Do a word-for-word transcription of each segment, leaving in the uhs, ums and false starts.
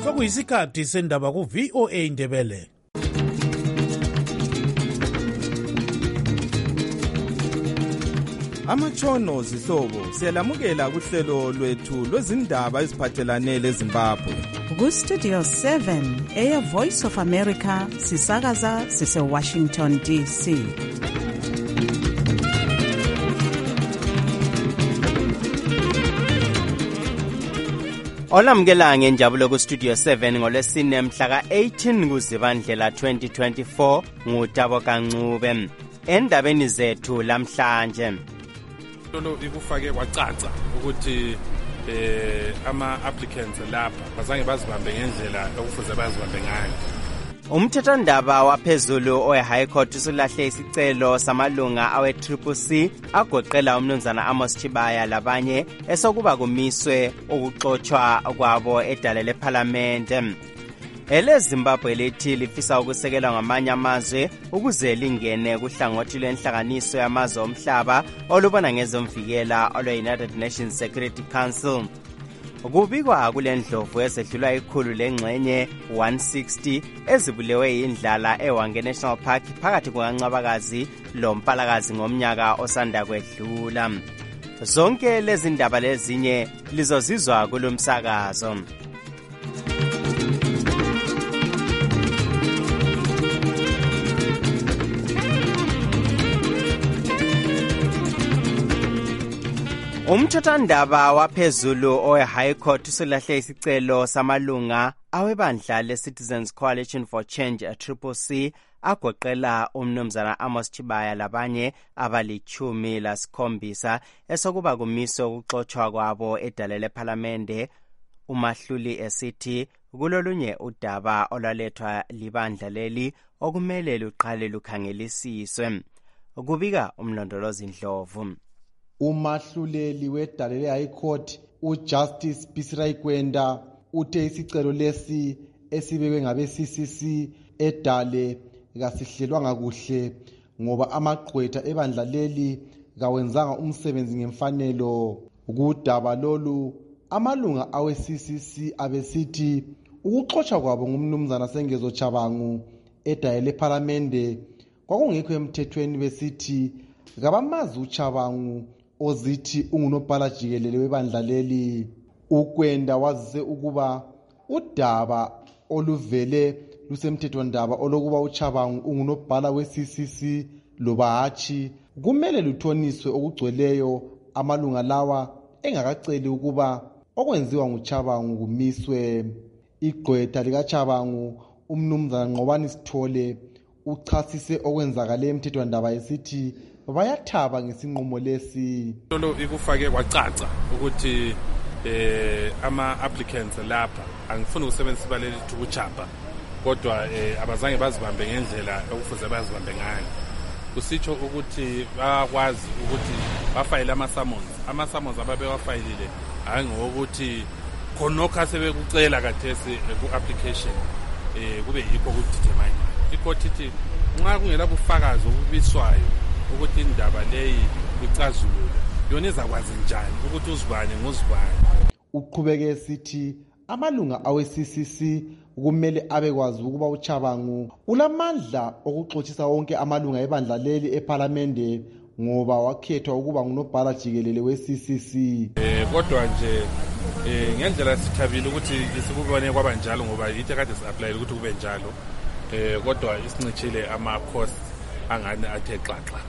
sokuyisikhathi sendaba ku-V O A Ndebele. Amatshono zihlobo siyalamukela kuhlelo lwethu lwezindaba eziphathelane leZimbabwe. Ku-Studio seven eya Voice of America sisakaza sise-Washington D C. Olamukela ngenjabulo ku-Studio seven ngolwesine mhla ka-eighteen kuZibandlela twenty twenty-four nguTabo Kancube. Endabeni zethu lamhlanje lolo ikufake kwacaca ukuthi eh ama applicants lapha bazange bazibambe ngendlela okufuze bazibambe ngayo. Umthethwandaba waphezulu owe-High Court usulahle isicelo samalunga awe-Triple C agoqela umnumzana Amos Chibaya labanye esokuba kumiswe ukuxotshwa kwabo edale leParliamente. Ele Zimbabwe lithi lifisa ukusekelwa ngamanye amazwe ukuze lingene kuhlangothi lwenhlanganiso yamazwe omhlaba olubona ngezomvikela olwe-United Nations Security Council. Kubikwa kulendlovu esedlula ikhulu lengxenye one sixty ezibulewe yindlala eWange National Park phakathi kukaNcabakazi loMpalakazi ngomnyaka osanda kwedlula. Zonke lezi ndaba lezinye lizozizwa kulomsakazo. Umthethwandaba waphezulu owe-High Court usulahle isicelo samalunga awebandla le-Citizens Coalition for Change Triple C agoqela umnumzana Amos Chibaya labanye abalichumi lasikhombisa esokuba kumiswe ukuxotshwa kwabo edale leParliamente. Umahluli esithi kulolunye udaba olwalethwa libandla leli okumele luqale lukhangelisiswe. Kubika umlondolozi Ndlovu. Umahluleli wedale le-High Court uJustice Bisirayi Kwenda uthe isicelo lesi esibekwe ngabe-C C C edale kasihlelwanga kuhle ngoba amagqwetha ebandla leli kawenzanga umsebenzi ngemfanelo. Kudaba lolu amalunga awe-C C C abesithi ukuxotshwa kwabo ngumnumzana Sengezo Chabangu edale leParliamente kwakungekho emthethweni, besithi kabamazi uChabangu ozithi ungunobhala jikelele webandla leli. Ukwenda wazise ukuba udaba oluvele lusemthethwandaba olokuba uChabangu ungunobhala we-C C C loba hatshi kumele luthoniswe okugcweleyo amalunga lawa engakaceli ukuba okwenziwa nguChabangu kumiswe. Igqwetha likaChabangu umnumzana Nqobani Sithole uchasise okwenzakale emthethwandaba esithi bayathaba ngesinqumo lesi. Lolo ikufake kwacaca ukuthi eh ama applicants lapha angifuni ukusebenzisa baleli ukuchapha kodwa eh abazange bazibambe ngendlela okufuze bazibambe ngayo. Kusitsho ukuthi bakwazi ukuthi bafayile ama summons ama summons ababe wafayilile angokuthi khonokha sebekucela kathesi ku application eh kube yikho ukuthi manje icourt ithi nxa kungela bufakazi obubiswayo ukuthi indaba leyi icazulule yona izakwazi njani ukuthi uzibane ngozibane. Uqhubeke sithi amalunga awe-C C C kumele abekwazi ukuba uChabangu ulamandla okuxotsisa wonke amalunga ebandla leli eParliamente ngoba wakhethwa ukuba ngunobhala jikelele we-C C C. Eh kodwa nje eh ngendlela sithabile ukuthi isikubone kwabanjalo ngoba yithi kade si-apply ukuthi kube njalo. Eh kodwa isincishile ama costs angane athe xaxa.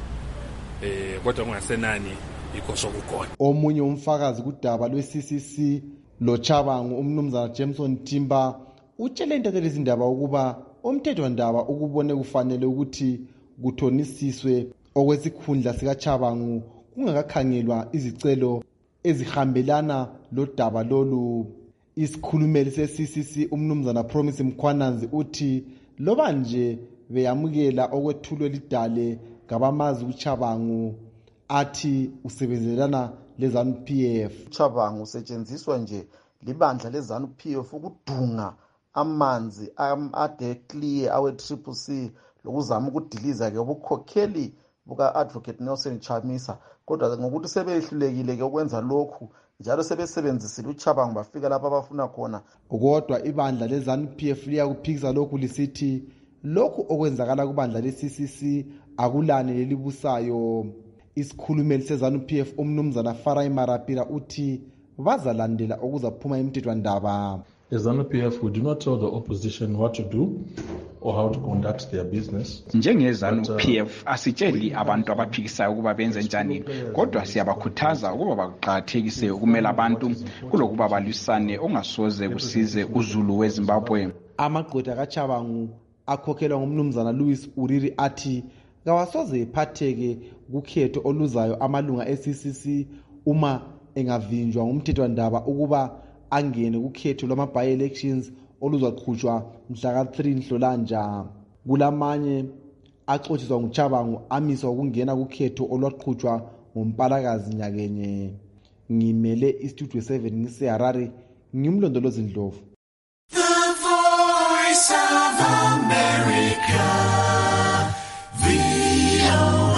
Eh kodwa kungasenani yikho sokukhona. Omunye umfakazi kudaba lwe-C C C lo Chabangu umnumzana Jameson Timba utshele intatheli izindaba ukuba umthethwandaba ukubone kufanele ukuthi kuthonisiswe okwesikhundla sikaChabangu kungakakhangelwa izicelo ezihambelana lodaba lolu. Isikhulumeli se-C C C umnumzana Promise Mkhwananzi uthi loba nje beyamukela okwethulwe lidale ngabamazi uChabangu athi usebenzelana leZANU P F. uChabangu usetshenziswa nje libandla leZANU P F ukudunga amanzi ade clear awe-Triple C lokuzama ukudiliza ke ubukhokheli buka-Advocate Nelson Chamisa, kodwa ngokuthi sebehlulekile ke ukwenza lokhu njalo sebesebenzisile uChabangu bafika lapho abafuna khona. Kodwa ibandla le-ZANU-P F liyakuphikisa lokhu lisithi lokhu okwenzakala kubandla le-C C C akulani lelibusayo. Isikhulumeli se-ZANU-P F umnumzana Farai Marapira uthi bazalandela okuzaphuma emthethwandaba. As ZANU-P F, we do not tell the opposition what to do or how to conduct their business. Njenge-ZANU-P F asitsheli abantu abaphikisayo ukuba benze njani, kodwa siyabakhuthaza ukuba baqakathekise ukumela abantu kulokuba balwisane ongasoze kusize uZulu weZimbabwe. Amagqwetha kaChabangu akhokhelwa ngumnumzana Louis Uriri athi kawasoze ephatheke kukhetho oluzayo amalunga e-C C C uma engavinjwa ngumthethwandaba ukuba angene kukhetho lwama-by-elections oluzaqhutshwa mhla ka three Nhlolanja. Kulamanye axotshiswa nguChabangu amiswa ukungena kukhetho olwaqhutshwa ngoMpalakazi nyakenye. Ngimele istudio seven ngiseHarare, ngimlondolozi Ndlovu. The Voice of America, V O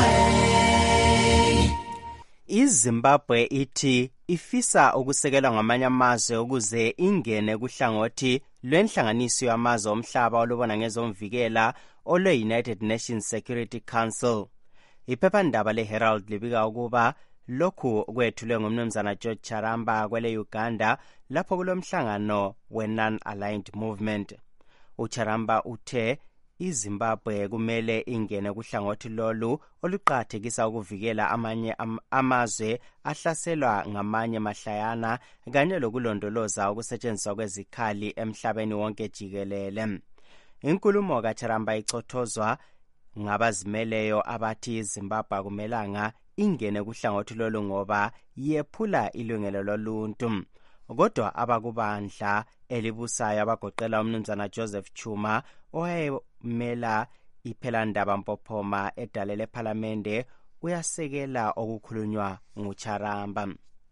A. iZimbabwe ithi ifisa ukusekelwa ngamanye amazwe ukuze ingene kuhlangothi lwenhlanganiso yamazwe omhlaba olubona ngezomvikela olwe-United Nations Security Council. Iphephandaba le-Herald libika ukuba lokhu kwethulwe ngumnumzana George Charamba kwele Uganda lapho kulomhlangano we-Non-Aligned Movement. uCharamba uthe iZimbabwe kumele ingene kuhlangothi lolu oluqhathekisa ukuvikela amanye am amazwe ahlaselwa ngamanye mahlayana kanye lokulondoloza ukusetshenziswa kwezikhali emhlabeni wonke jikelele. Inkulumo kaCharamba ichothozwa ngabazimeleyo abathi iZimbabwe akumelanga ingene kuhlangothi lolu ngoba yephula ilungelo loluntu. Kodwa abakubandla elibusayo abagoqela umnumzana Joseph Chuma owayemela iphelandaba Mpophoma edalele ePhalamende uyasekela okukhulunywa nguCharamba.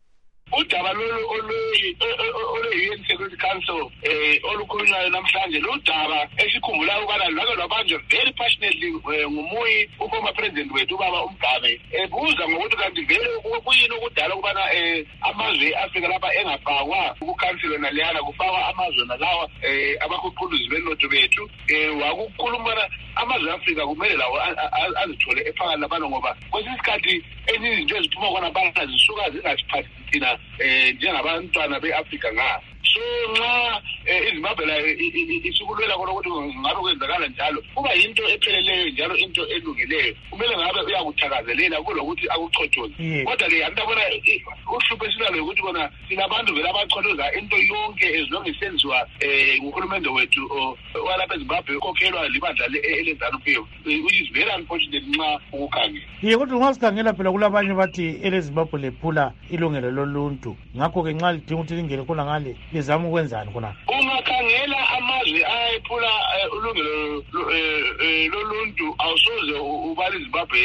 Udaba lolu olu-U N Security Council eh olukhulunywayo namhlanje ludaba esikhumbulayo ukubana lwake lwabanjwa very passionately ngumuyi uformer president wethu ubaba uMgabe ebuza ngokuthi kanti vele kuyini ukudala ukubana eh amazwe eAfrika lapha engafakwa ukukhansela naleyana kufakwa amazwe nalawa eh abakuquluzi benotho bethu eh wakukhuluma amazwe eAfrika kumele lawo azithole ephakathi labantu ngoba kwesinye isikhathi ezinye izinto eziphuma khona bana zisuka zingasiphathi thina eh njengabantwana beAfrika nga so nxa iZimbabwe la isikulwela khona ukuthi ngabe kwenzakala njalo kuba yinto epheleleyo njalo into elungileyo kumele ngabe uyakuthakazelela kulokuthi akuchothoze kodwa ke andabona uhlupho esilalo ukuthi bona sinabantu vele abachothoza into yonke ezilongisenziwa eh nguhulumende wethu walapha eZimbabwe ukokhelwa libandla eleZANU-P F which is very unfortunate nxa ukukhangela. Ye kodwa ungasikhangela phela kulabanye bathi eleZimbabwe lephula ilungelo loluntu ngakho ke nxa lidinga ukuthi lingene khona ngale lizama ukwenzani khona. Ungakhangela amazwe ayephula ulungelo loluntu awusoze ubala iZimbabwe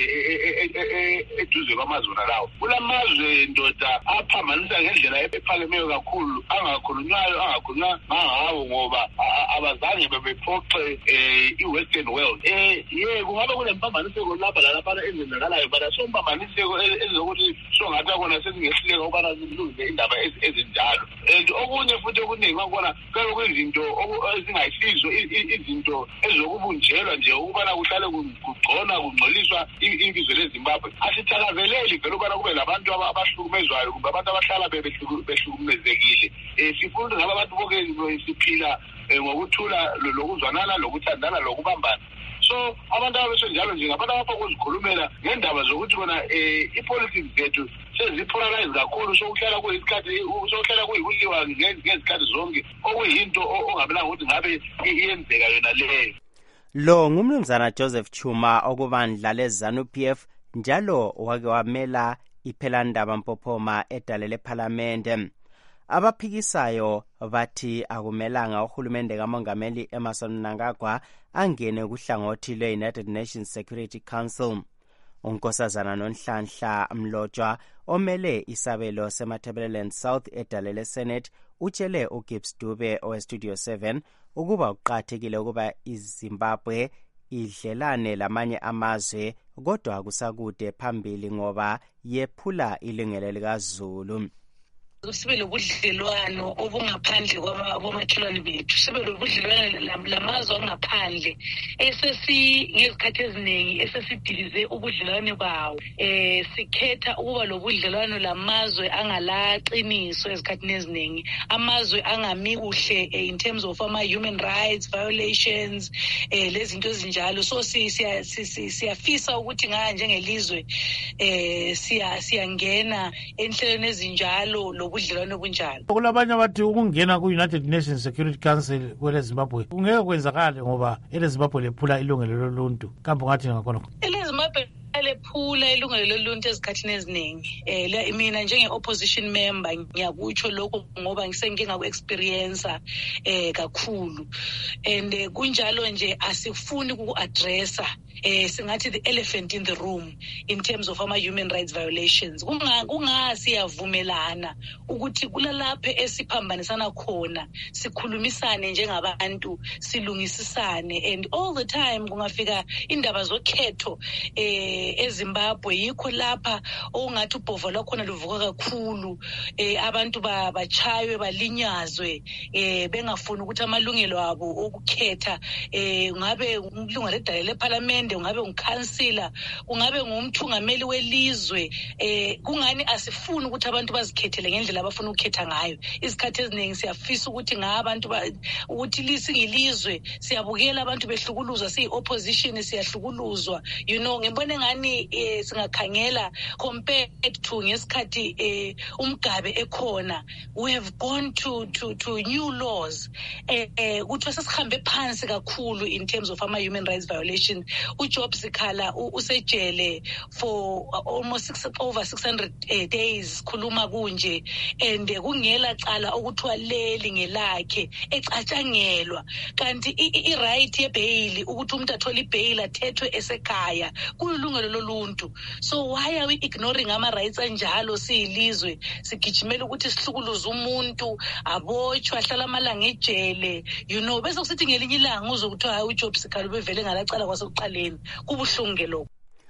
eduze kwamazwe lawo. Kulamazwe ndoda aphambanisa ngendlela ephakemeyo kakhulu angakhulunywayo angakhulunywa ngawo ngoba abazange bebephoxe iwestern world. Eh ye kungabe kunempambaniseko lapha lalapha ezenzakalayo but sompambaniseko ezokuthi songathi akona sesingehluleka ukubana silungise indaba ezinjalo. And okunye futhi okuningi ngakubona kube kuyizinto ezingayisizo izinto ezokubunjelwa nje ukubana kuhlale kugcona kungcoliswa ibizo leZimbabwe. Asithakazeleli vele ukubana kube labantu abahlukumezwayo kumbe abantu abahlala behlukumezekile. Eh sifuna ngaba abantu bonke siphila ngokuthula lokuzwanana lokuthandana lokubambana. So abantu abasenjalo nje ngabantu abapha ukuzikhulumela ngendaba zokuthi bona eh ipolitics zethu sezipolarize kakhulu sokuhlala kuyisikhathi sokuhlala kuyikuliwa ngezikhathi zonke okuyinto ongabelanga ukuthi ngabe iyenzeka yona leyo. Lo ngumnumzana Joseph Chuma okubandla leZANU-P F njalo wake wamela iphelandaba Mpophoma edalele ePhalamende. Abaphikisayo bathi akumelanga uhulumende kaMongameli Emmerson Mnangagwa angene kuhlangothi lwe-United Nations Security Council. Unkosazana Nonhlanhla Mlotshwa omele isabelo seMatabeleland South edalele Senate utshele uGibbs Dube oweStudio seven ukuba uqathekile ukuba iZimbabwe idlelane lamanye amazwe kodwa kusakude phambili ngoba yephula ilungelo likaZulu. sibe lobudlelwano obungaphandle kwamakhelwane bethu, sibe lobudlelwano lamazwe angaphandle esesi ngezikhathi eziningi esesidilize ubudlelwano bawo. Eh sikhetha ukuba lobudlelwano lamazwe angalaqiniso ezikhathini eziningi, amazwe angami kuhle in terms of ama human rights violations, eh lezinto ezinjalo. So siya siyafisa ukuthi nga njengelizwe eh siya siyangena enhlelweni ezinjalo lobudlelwano bunjalo. Kulabanye abathi ukungena ku United Nations Security Council kwele Zimbabwe kungeke kwenzakale ngoba ele Zimbabwe lephula ilungelo loluntu. Kambe ngathi ngakhona ele Zimbabwe lephula ilungelo loluntu ezikhathini eziningi. Eh mina njenge opposition member ngiyakutsho lokho ngoba ngisenkinga ku experience eh kakhulu, and kunjalo nje asifuni ku addressa eh singathi the elephant in the room in terms of ama human rights violations. Kunga kungasiyavumelana ukuthi kulalapha esiphambanisana khona sikhulumisane njengabantu silungisisane, and all the time kungafika indaba zokhetho eh eZimbabwe yikho lapha ongathi ubhovo lwakhona luvuka kakhulu, eh abantu bachaywe balinyazwe eh bengafuni ukuthi amalungelo abo okukhetha eh ngabe umlungu ledale leParliament, ungabe uncouncilor, ungabe ngumthungameli welizwe, eh kungani asifuni ukuthi abantu bazikhethele ngendlela abafuna ukukhetha ngayo. Isikhathi eziningi siyafisa ukuthi ngabantu ukuthi lisingilizwe siyabukela abantu behlukuluzwa, siyi opposition siyahlukuluzwa, you know. Ngibone ngani eh singakhangela compared to ngesikhathi eh umgabe ekhona, we have gone to to to new laws eh ukuthi sesihambe phansi kakhulu in terms of ama human rights violations. uJob Sikhala usejele for almost six, over six hundred uh, days khuluma kunje, and kungela cala okuthiwa leli ngelakhe ecatshangelwa, kanti i right ye bail ukuthi umuntu athola i bail athethwe esekhaya kulungelo loluntu. So why are we ignoring ama rights anjalo siyilizwe sigijimela ukuthi sihlukuluze umuntu abotshwa ahlala amalanga ejele, you know, bese kusithi ngelinye ilanga uzokuthiwa hayi uJob Sikhala ubevele ngalacala kwasekuqaleni. Kubuhlungu lokho.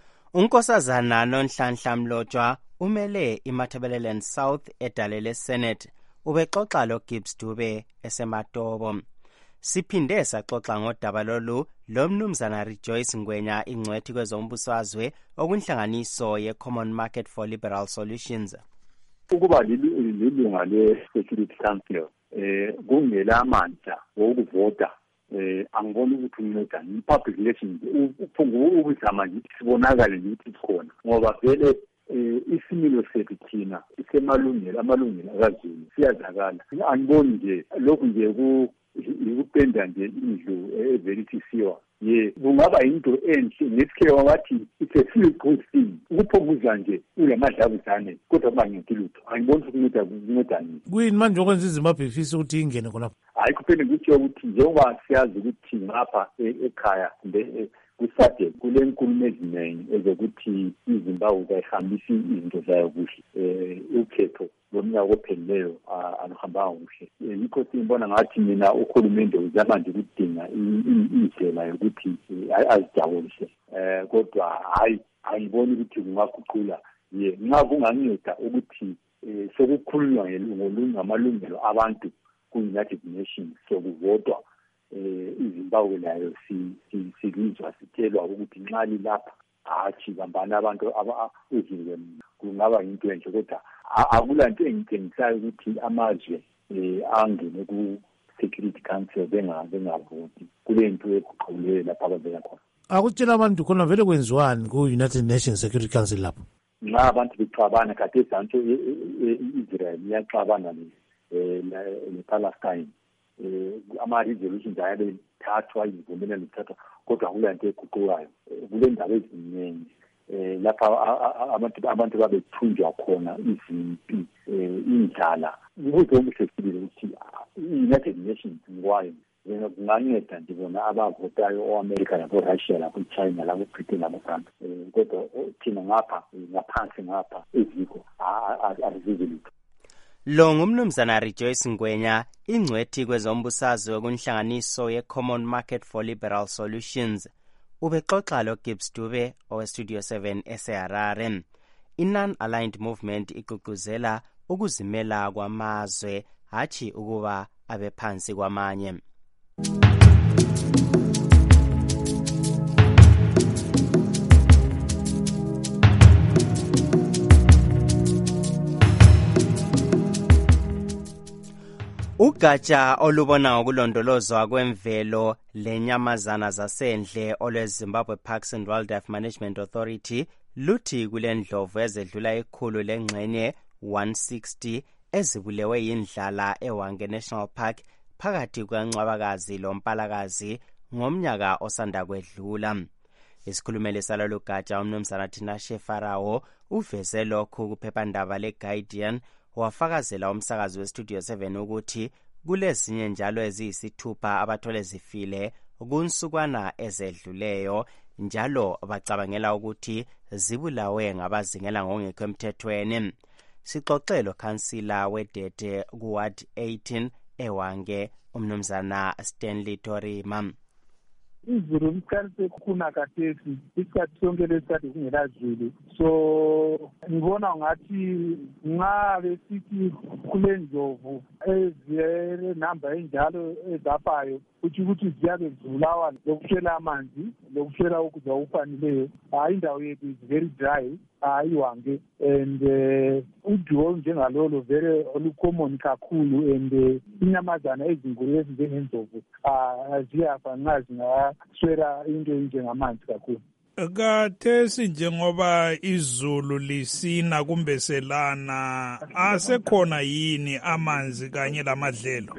Unkosazana Nonhlanhla Mlotshwa umele iMatabeleland South edalele Senate ubexoxa lo Gibbs Dube eseMatobo. Siphinde saxoxa ngodaba lolu lomnumzana Rejoice Ngwenya ingcwethi kwezombusazwe okunhlanganiso ye Common Market for Liberal Solutions. Ukuba lilunga le Security Council eh kungela amandla wokuvota eh angiboni ukuthi unceda i-public relations uphungu ukuzama nje sibonakale ukuthi sikhona ngoba vele isimilo sethu thina isemalungelo amalungelo akazulu siyazakala. Angiboni nje lokhu nje ku ukupenda nje indlu everithisiwa ye kungaba into enhle nesikhe wathi it's a feel good thing ukuphumuza nje ulamadlavuzane kodwa manje lutho angiboni ukuthi kunceda nini kuyini manje okwenza iZimbabwe ifisa ukuthi ingene khonapho. Hayi kuphela ukuthi ukuthi njengoba siyazi ukuthi ngapha ekhaya kumbe kusade kule nkulumo eziningi ezokuthi iZimbabwe kayihambisi izinto zayo kuhle, eh ukhetho lomnyaka ophelileyo aluhambanga kuhle. Yikho simbona ngathi mina uhulumende uzama nje ukudinga indlela yokuthi azijabulise, eh kodwa hayi ayiboni ukuthi kungaguqula ye nxa kunganceda ukuthi sokukhulunywa ngelungelo ngamalungelo abantu ku-United Nations sokuvotwa eh iZimbabwe layo silizwa sitshelwa ukuthi nxa lilapha hathi bambana abantu uzizwe kungaba into enhle, kodwa akula nto engithengisayo ukuthi amazwe angene ku Security Council bengavoti kule nto eguquleyo lapha abavela khona. Akutshela abantu khona vele kwenziwani ku-United Nations Security Council lapho? Nxa abantu bexabana kade santo i-Israel iyaxabana ne-Palestine, ama-resolutions ayabe thathwa izivumelwano zithathwa kodwa kula nto eguqukayo kule ndaba eziningi lapha abantu abantu babethunjwa khona izimpi indlala. Ukuthi omuhle sibili ukuthi i-United Nations ngwayo kunganceda nje bona abavotayo o-America nabo-Russia labo-China labo-Britain labo-France, kodwa thina ngapha ngaphansi ngapha eziko azizi lutho. Lo ngumnumzana Rejoice Ngwenya ingcwethi kwezombusazwe kunhlanganiso ye Common Market for Liberal Solutions. Ubexoxa lo Gibbs Dube owe Studio seven eseHarare. I-Non-Aligned Movement igqugquzela ukuzimela kwamazwe hatshi ukuba abe phansi kwamanye. Ugatsha olubona ngokulondolozwa kwemvelo lenyamazana zasendle olweZimbabwe Parks and Wildlife Management Authority luthi kulendlovu ezedlula ikhulu lengxenye one hundred sixty ezibulewe yindlala eHwange National Park phakathi kwaNcwabakazi loMpalakazi ngomnyaka osanda kwedlula. Isikhulumeli salolu gatsha umnumzana Tinashe Farawo uveze lokhu kuphephandaba leGuardian wafakazela umsakazi weStudio seven ukuthi kulezinye njalo eziyisithupha abathole zifile kunsukwana ezedluleyo njalo bacabangela ukuthi zibulawe ngabazingela ngokungekho emthethweni. Sixoxelo kansila wedete kuward eighteen eHwange umnumzana Stanley Torima. Izulu liqalise kuna kathesi isikhathi sonke lesikhathi kungela zulu, so ngibona ngathi nxa besithi kule ndlovu eziyele namba enjalo ezafayo uthi ukuthi ziyabe zibulawa lokushela amanzi lokushela ukudla okufaneleyo. Hayi, indawo yethu is very dry ayiHwange and uduo njengalolo vele olucommon kakhulu and inyamazana ezinkulu ezinjengendlovu ziyafa nxa zingaswela into enjengamanzi kakhulu. Kathesi njengoba izulu lisina kumbe selana, asekhona yini amanzi kanye lamadlelo?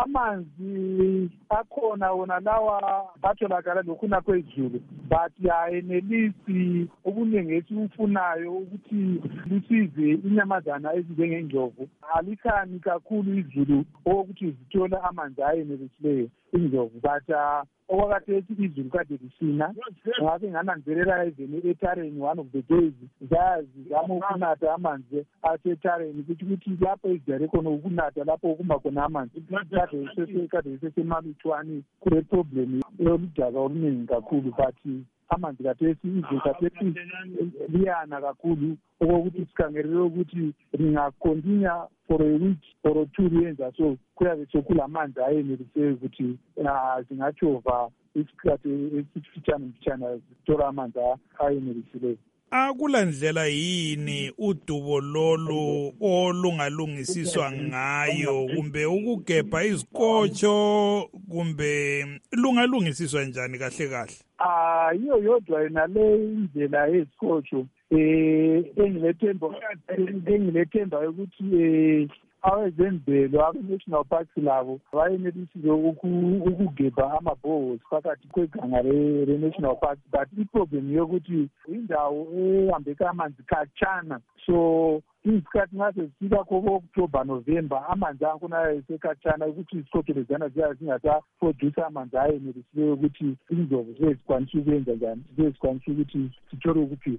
Amanzi akhona wona lawa atholakala lokhuna kwezulu, but ayenelisi ubuningi esibufunayo ukuthi lusize inyamazana ezinjengendlovu. Alikhani kakhulu izulu okokuthi zithola amanzi ayenelisileyo indlovu, but okwakhathesi izulu kade lisina. Ngabe ngananzelela even eTareni one of the days zazama ukunatha amanzi aseTareni ukuthi ukuthi lapho ezijare khona ukunatha lapho okuma khona amanzi kade isesemalutshwane kule problem yoludaka oluningi kakhulu, but amanzi kathesi izulu kathesi liyana kakhulu okokuthi sikhangelele ukuthi lingakontinya for a week or two liyenza so kuyabe sekulamanzi ayenelise ukuthi zingatshova isikhathi esifitshane mfitshane zithola amanzi ayenelisileyo. Akula ndlela yini udubo lolu olungalungisiswa ngayo kumbe ukugebha izikotsho kumbe lungalungisiswa njani kahle kahle? Ah, iyo yodwa yona le indlela yezikotsho eh engilethemba engilethemba ukuthi eh awezemvelo abe-national parks labo bayenelisile ukugebha amabhozi phakathi kweganga le-national parks, but iproblem yokuthi indawo ehambeka amanzi khatshana, so isikhathi nxa sesifika ko-October November amanzi akhona esekhatshana ukuthi izikotshelezana ziyabe zingasaproduce amanzi ayenelisileyo ukuthi indlovu zezikwanisa ukwenza njani, zezikwanisa ukuthi sithole ukuphila.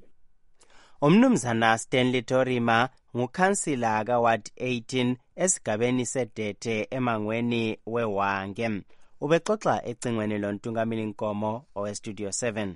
Umnumzana Stanley Torima ngukhansila kaWard eighteen esigabeni sedete emangweni weHwange. Ubexoxa ecingweni loNtungamili Nkomo oweStudio seven.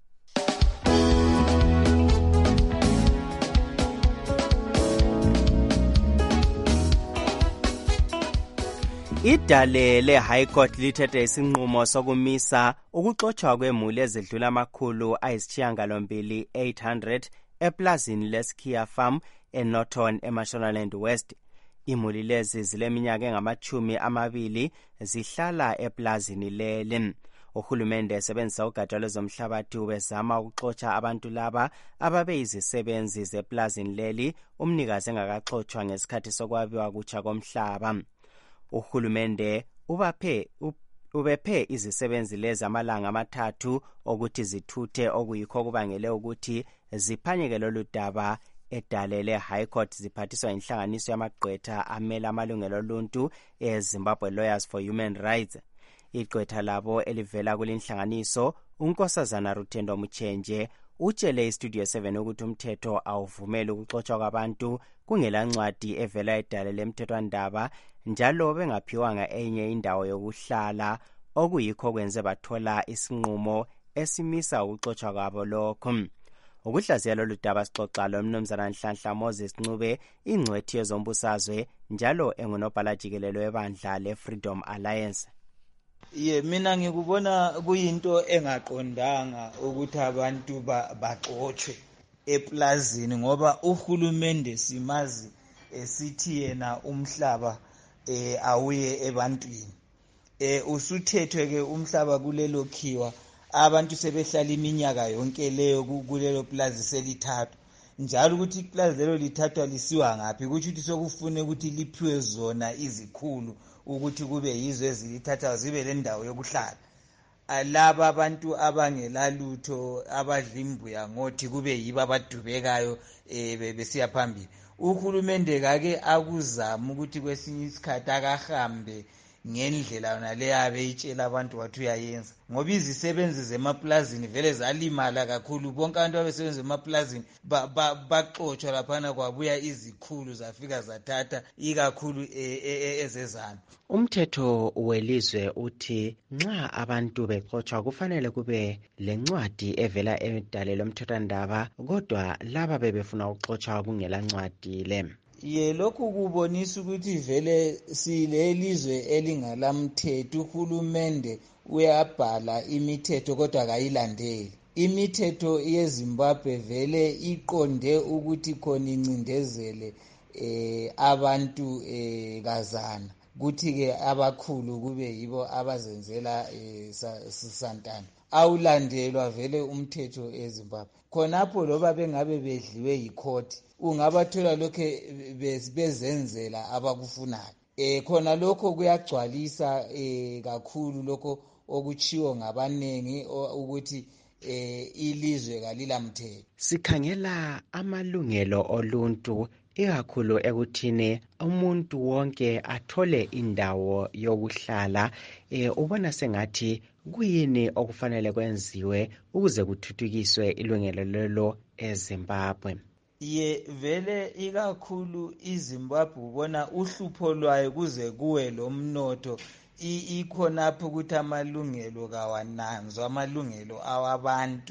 Idale le-High Court lithethe isinqumo sokumisa ukuxotshwa kwemuli ezidlula amakhulu ayisishiyagalombili eight hundred eplazini leSkia Farm eNorton eMashonaland West. Imuli lezi zileminyaka engamachumi amabili zihlala eplazini leli. Uhulumende esebenzisa ugatsha lwezomhlabathi ubezama ukuxotsha abantu laba ababeyizisebenzi zeplazini leli umnikazi engakaxotshwa ngesikhathi sokwabiwa kutsha komhlaba. Uhulumende ubaphe ubephe izisebenzi lezi amalanga amathathu ukuthi zithuthe okuyikho kubangele ukuthi ziphanyeke lolu daba. Edale le-High Court ziphathiswa inhlanganiso yamagqwetha amela amalungelo oluntu eZimbabwe Lawyers for Human Rights. Igqwetha labo elivela kulinhlanganiso uNkosazana Rutendo Muchenje utshele iStudio seven ukuthi umthetho awuvumeli ukuxotshwa kwabantu kungela ncwadi evela edale lemthethwandaba njalo bengaphiwanga enye indawo yokuhlala okuyikho kwenze bathola isinqumo esimisa ukuxotshwa kwabo lokho. Ukuhlaziya lolu daba sixoxa lo mnumzana Nhlanhla Moses Ncube, ingcwethi yezombusazwe njalo engunobhala jikelelo webandla le-Freedom Alliance. Ye mina ngikubona kuyinto engaqondanga ukuthi abantu baxoxwe eplazini ngoba uhulumende simazi esithi yena umhlaba eh awuye ebantwini. Eh usuthethwe ke umhlaba kulelo khiwa abantu sebehlala iminyaka yonke leyo kulelo plaza selithathu. Njalo ukuthi iplaza lelo lithathwa lisiwa ngapi ukuthi uthi sokufune ukuthi liphiwe zona izikhulu ukuthi kube yizo ezilithatha zibe le ndawo yokuhlala. Alaba abantu abangelalutho abadlimbuya ngothi kube yiba abadubekayo eh besiya phambili. Uhulumende kake akuzama ukuthi kwesinye isikhathi akahambe ngendlela yona leyabe itshela abantu wathi uyayenza ngoba izisebenzi zemaplazini vele zalimala kakhulu. Bonke abantu abasebenza emaplazini baxoxwa laphana kwabuya izikhulu zafika zathatha ikakhulu ezezana. Umthetho welizwe uthi nxa abantu bexoxwa kufanele kube lencwadi evela edaleni lomthethwandaba, kodwa laba bebefuna ukuxoxwa kungela ncwadi le. Ye lokhu kubonisa ukuthi vele silelizwe elingalamthetho. Uhulumende uyabhala imithetho kodwa kayilandeli. Imithetho yeZimbabwe vele iqonde ukuthi khona incindezele eh abantu eh kazana kuthi ke abakhulu kube yibo abazenzela eh santana. Awulandelwa vele umthetho eZimbabwe. Khonapho loba bengabe bedliwe yikhoti ungabathola lokho bezenzela abakufunayo. Eh khona lokho kuyagcwalisa eh kakhulu lokho okuchiwo ngabanengi ukuthi eh ilizwe kalilamthetho. Sikhangela amalungelo oluntu ikakhulu ekuthini umuntu wonke athole indawo yokuhlala. Eh ubona sengathi kuyini okufanele kwenziwe ukuze kuthuthukiswe ilungelo lelo eZimbabwe? Ye vele ikakhulu iZimbabwe ubona uhlupho lwayo kuze kuwe lomnotho ikhonapho ukuthi amalungelo kawananzwa, amalungelo awabantu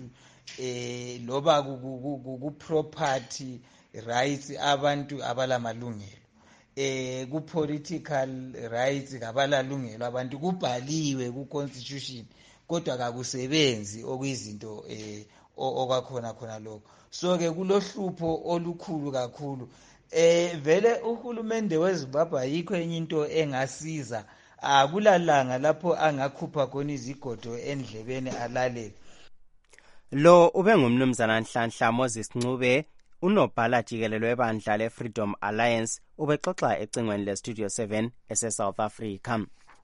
eh loba ku property rights abantu abalamalungelo, eh ku political rights kabalalungelo abantu, kubhaliwe ku constitution kodwa kakusebenzi okuyizinto eh okwakhona khona lokho. So ke kulohlupho olukhulu kakhulu. Eh vele uhulumende weZimbabwe ayikho enye into engasiza. Akulalanga lapho angakhupha khona izigodo endlebeni alalele. Lo ube ngumnumzana Nhlanhla Moses Ncube, unobhala jikelelo webandla le-Freedom Alliance, ubexoxa ecingweni le-Studio seven ese-South Africa.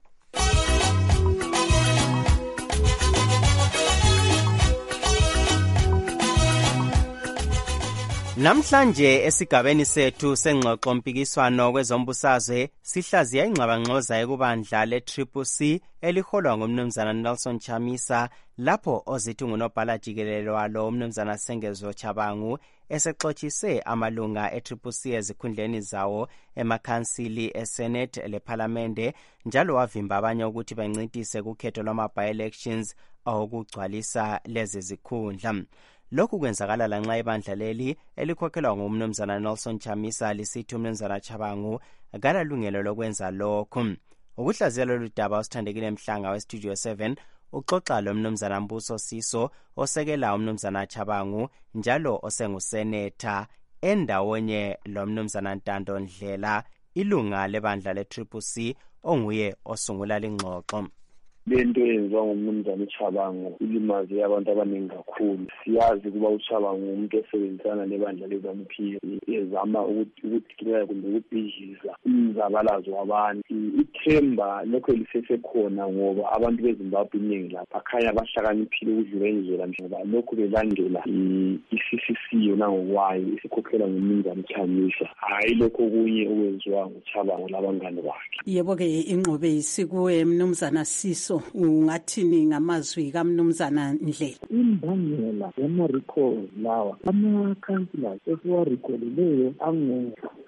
Namhlanje esigabeni sethu sengxoxo mpikiswano kwezombusazwe sihlaziya ingxabangxoza ekubandla le-Triple C eliholwa ngumnumzana Nelson Chamisa, lapho ozithi ngunobhala jikelelo walo umnumzana Sengezo Chabangu esexoxise amalunga e-Triple C ezikhundleni zawo emakhansili eSenate leParlamente, njalo wavimba abanye ukuthi bancintise kukhetho lwama-by-elections awokugcwalisa lezi zikhundla. Lokhu kwenzakala lanxa ibandla leli elikhokhelwa ngumnumzana Nelson Chamisa lisithi umnumzana Chabangu akalalungelo lokwenza lokhu. Ukuhlaziya lolu daba usithandekile Mhlanga we-Studio seven uxoxa lo mnumzana Mbuso Siso osekela umnumzana Chabangu njalo osenguseneta, endawonye lo mnumzana Ntando Ndlela, ilunga lebandla le-Triple C onguye osungula lengxoxo. Lento yenziwa ngumnumzana Chabangu ilimaze abantu abaningi kakhulu. Siyazi kuba uChabangu umuntu osebenzisana nebandla leZANU-P F ezama ukudikira kumbe ukubhijiza umzabalazo wabantu. Ithemba lokho lisesekhona ngoba abantu beZimbabwe iningi lapha khaya bahlakaniphile ukudlula indlela njengoba lokho belandela i-C C C yona ngokwayo isikhokhelwa ngumnumzana Chamisa, hayi lokho kunye okwenziwa nguChabangu labangane bakhe. Yebo ke ingqobe isikuwe mnumzana Siso, ungathini ngamazwi kaMnumzana Ndlela? Imbangela yama-recall lawa ama-councillors esiwarekholileyo angu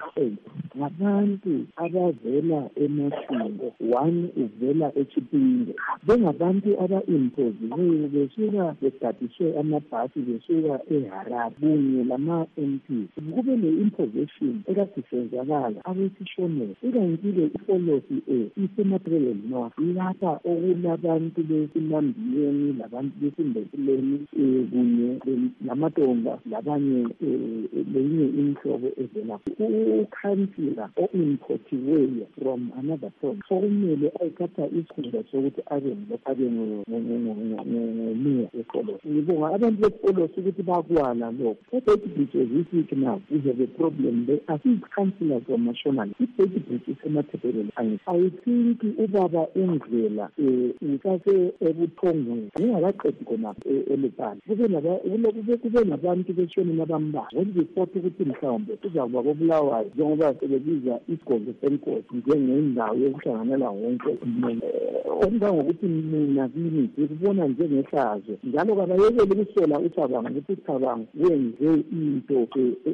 eight ngabantu abavela emasiko, one uvela eChipinge. Bengabantu aba-impoziweyo besuka begadiswe amabhasi besuka eHarare kunye lama-M P. Kube ne-imposition ekasisenzakala abesishonela. Ikantile ifolosi e isemathebeleni north lapha okulabantu besimambiyeni labantu besimbekuleni kunye lamatonga labanye lenye inhlobo evela ukhansila o-importiweyo from another point sokumele ayithatha isikhundla sokuthi abe abe ngomeya wefolosi. Ngibonga abantu befolosi ukuthi bakwala lokho. I-Beit Bridge as we speak now, we have a problem there. I think councillors are national. I-Beit Bridge isemathebeleni. I think ubaba uNdlela usase ebuthongweni ngingakaqedi khona elupani kube kube nabantu beshoni nabambalwa ngiziphoqa ukuthi mhlawumbe kuzakuba kobulawayo njengoba sebebiza isigodlo senkosi njengendawo yokuhlanganela wonke umuntu. Okungangokuthi mina kimi ngikubona njengehlazo njalo kabayekele ukusola uCabango ukuthi uCabango wenze into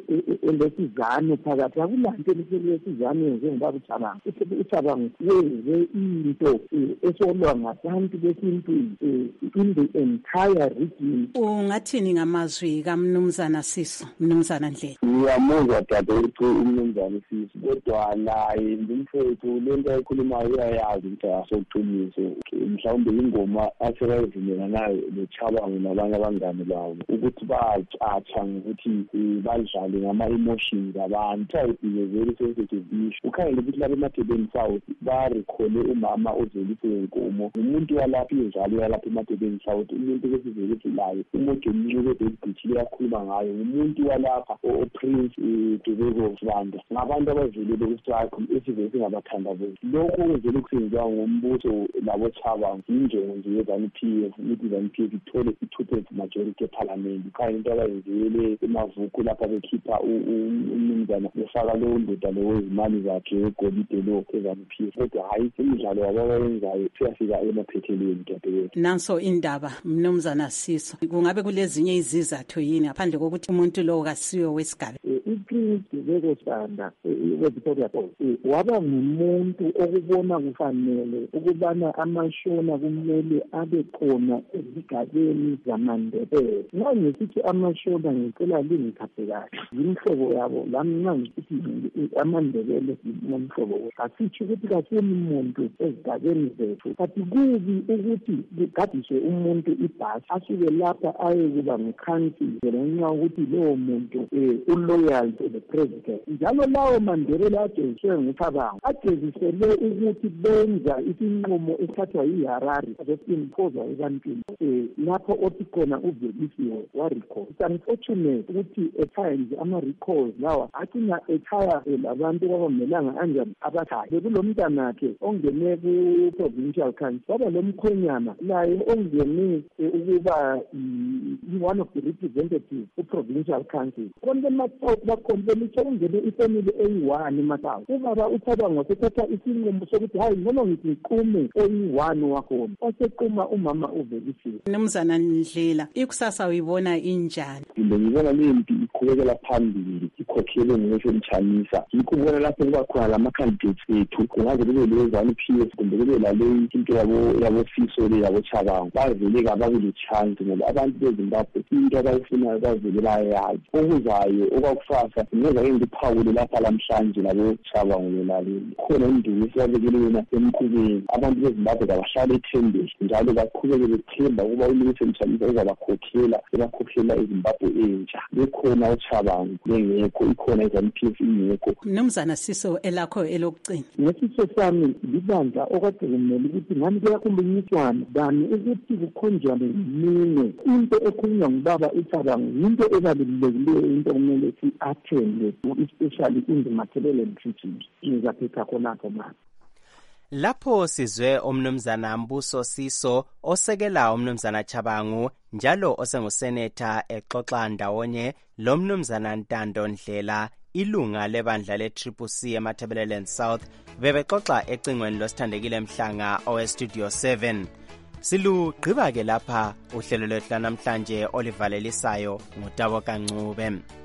elesizano phakathi akulanto elesizano njengobaba uCabango uCabango wenze into esolwa ngabantu besintwini in the entire region. Ungathini ngamazwi kaMnumzana Siso, Mnumzana Ndlela? Ngiyamuzwa dadewethu uMnumzana Siso, kodwa naye ngimfethu lento ayikhulumayo uyayazi ukuthi asoqiniso. Mhlawumbe ingoma asekayivumela nayo noCabango nabanye abangane babo ukuthi bacatsha ngokuthi badlale ngama-emotions abantu. It's very sensitive issue. Ukhangele ukuthi lapha eMathebeni South barekhole umama ozelise wenkomo umuntu walapha injalo yalapha eMathebeni South umuntu kwesizelisilayo umuntu omncane ebhedithile yakhuluma ngayo umuntu walapha oPrince Dubeko Sibanda ngabantu abavelele kustrike esivele singabathandabuzi. Lokho kwenzele kusenziwa ngombuso labo Cabango injongo nje yezanu P F ukuthi izanu P F ithole i-two-thirds majority eParliament. Khaya into abayenzele emavuku lapha bekhipha umnumzana befaka lowo ndoda lowo izimali zakhe egolide lo ezanu P F. Kodwa hayi imidlalo wabayenzayo siyafika emaphethelweni dadewethu. Nanso indaba Mnumzana Siso, kungabe kulezinye izizathu yini ngaphandle kokuthi umuntu lo kasiwe wesigaba? uPrince Dubeko Sibanda weVictoria Falls waba ngumuntu okubona kufanele ukubana amashona kumele abe khona ezigabeni zamaNdebele. Nxa ngisithi amashona ngicela lingithathe kahle yimhlobo yabo lami nxa ngisithi amaNdebele nomhlobo asithi ukuthi kasini umuntu ezigabeni zethu kanti kubi ukuthi kugadiswe umuntu ibhasi asuke lapha aye kuba ngikhansile ngenxa ukuthi lowo muntu uloyal to the president. Njalo lawo maNdebele ajeziswe nguCabango ajezisele ukuthi benza isinqumo esithathwa yiHarare abesimpoza ebantwini lapho othi khona uvelisiwe warecall. It's unfortunate ukuthi at times ama-recalls lawa acina ekhaya labantu kwabamelanga anjani abathathe kulomntanakhe ongene ku-provincial council waba lomkhwenyana laye ongene ukuba one of the representatives ku-provincial council konke emasouth bakhompelise ungene ifamily eyi-one emasouth. Ubaba uCabango wasethatha isinqumo sokuthi hayi noma ngithi ngiqume eyi-one wakhona wasequma umama uvelisiwe. Mnumzana Ndlela, ikusasa uyibona injani? Ngibona lempi iqhubekela phambili ikhokhele ngisho umchanisa yikho ubona lapho kuba khona lama-candidates ethu kungaze kube lezanu P F kumbe kube laleyi into yabo yabo Siso le yabo Cabango bavele kababili chance ngoba abantu beZimbabwe into abayifunayo bavele bayayazi okuzayo okwakusasa ngeza ke ngiphawule lapha lamhlanje labo Cabango lelali khona induku esiyabekele yona emkhubeni abantu beZimbabwe abahlala ethembeni njalo baqhubeke bethemba ukuba uMillicent Mchalisa uzabakhokhela ebakhokhela eZimbabwe entsha bekhona uCabango bengekho ikhona izanu P F ingekho. Mnumzana Siso elakho elokugcina. Ngesiso sami libandla okade kumele ukuthi ngani kuyakhulunyiswana bani ukuthi kukhonjwane yimini into ekhulunywa ngubaba uCabango into ebalulekileyo into kumele si-athende especially in the Mathebele treaties ngizaphetha khonapho manje. Lapho sizwe umnumzana Mbuso Siso osekela umnumzana Cabango njalo osenguseneta exoxa ndawonye lo mnumzana Ntando Ndlela ilunga lebandla le-Triple C eMathebeleland South bebexoxa ecingweni losithandekile Mhlanga owe-Studio seven. Silugqiba ke lapha uhlelo lwethu namhlanje olivalelisayo nguTabo Kancube.